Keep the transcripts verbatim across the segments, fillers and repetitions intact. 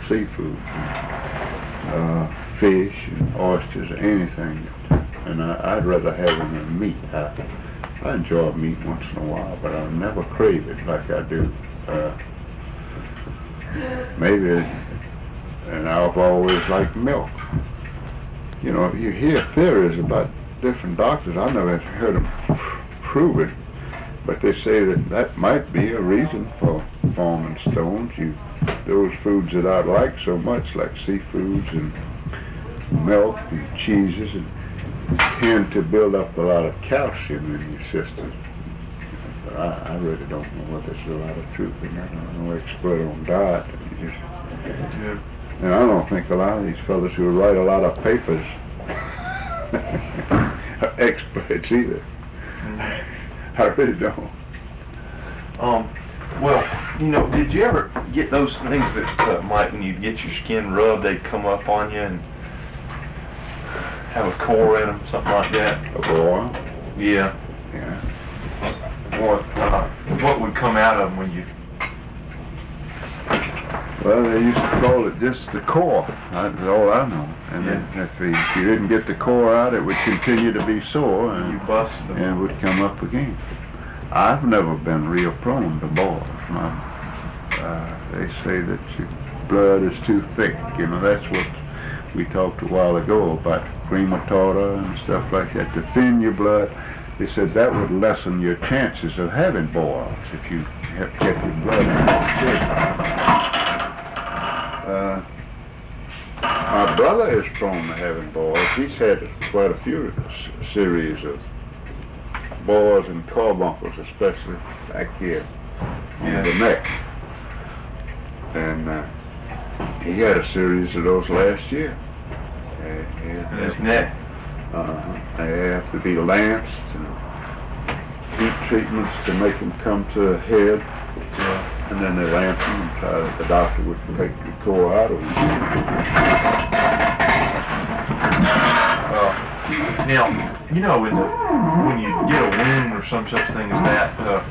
seafood, uh, fish and oysters, anything. And I, I'd rather have them than meat. I, I enjoy meat once in a while, but I never crave it like I do. Uh, maybe, and I've always liked milk. You know, you hear theories about different doctors. I never heard them prove it, but they say that that might be a reason for forming stones. You, those foods that I like so much, like seafoods and milk and cheeses, and tend to build up a lot of calcium in your system. But I, I really don't know whether there's a lot of truth in that. I don't know, expert on diet. And, just, yeah. and I don't think a lot of these fellas who write a lot of papers are experts either. Mm-hmm. I really don't. Um, well, you know, did you ever get those things that, uh, Mike, when you get your skin rubbed, they'd come up on you and have a core in them, something like that? A boil? Yeah. Yeah. What, uh, what would come out of them when you... Well, they used to call it just the core. That's all I know. And yeah. then if, the, if you didn't get the core out, it would continue to be sore, and, you bust them. and it would come up again. I've never been real prone to boils. My, uh, they say that your blood is too thick. You know, that's what we talked a while ago about crematoria and stuff like that. To thin your blood, they said that would lessen your chances of having boils if you have kept your blood in shape. Uh, my brother is prone to having boils. He's had quite a few s- series of boils and carbuncles, especially back here on yeah. the neck. And uh, he had a series of those last year. Uh, in his neck? Uh-huh. They have to be lanced and heat treatments to make them come to a head. Yeah. And then they lance them and try to, the doctor would take the core out of them. Uh, now, you know, when, the, when you get a wound or some such thing as that, uh,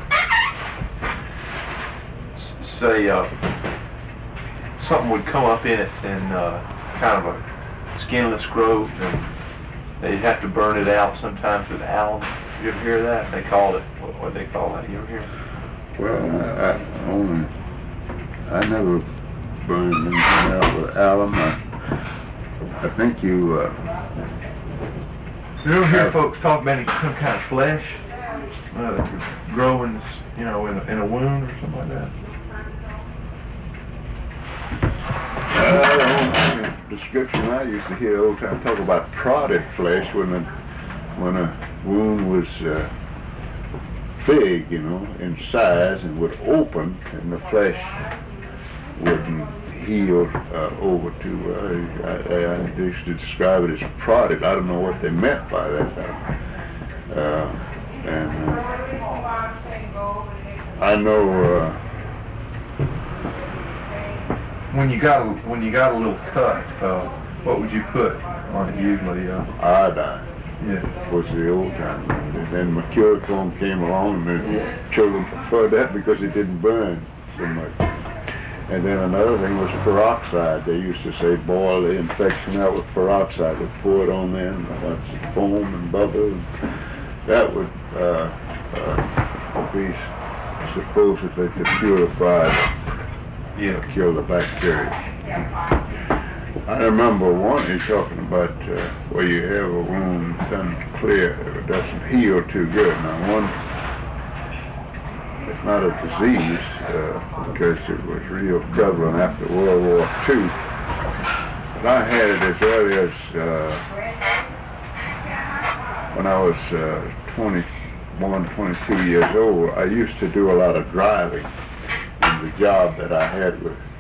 s- say uh, something would come up in it and uh, kind of a skinless growth, and they'd have to burn it out sometimes with alum. You ever hear that? They called it, what what they call that? You ever hear? Well, I, I only, I never burned anything out with alum. I, I think you, uh, You ever hear folks talk about some kind of flesh uh, that could grow in, you know, in a, in a wound or something like that? Uh, the description I used to hear all the time talk about prodded flesh when a, when a wound was uh, big, you know, in size and would open and the flesh wouldn't heal uh, over too well. I, I, I used to describe it as prodded. I don't know what they meant by that. Uh, and uh, I know uh, when you got a, when you got a little cut, uh, what would you put on it usually? Uh, iodine. Yeah. Was the old time. And then mercurochrome came along, and the children preferred that because it didn't burn so much. And then another thing was peroxide. They used to say boil the infection out with peroxide. They pour it on there, and lots of foam and bubble. And that would uh, uh, be supposedly to purify, yeah, kill the bacteria. I remember one you're talking about uh, where you have a wound done clear, it doesn't heal too good. Now one, it's not a disease uh, because it was real prevalent after World War Two. But I had it as early as uh, when I was uh, twenty-one, twenty-two years old. I used to do a lot of driving in the job that I had with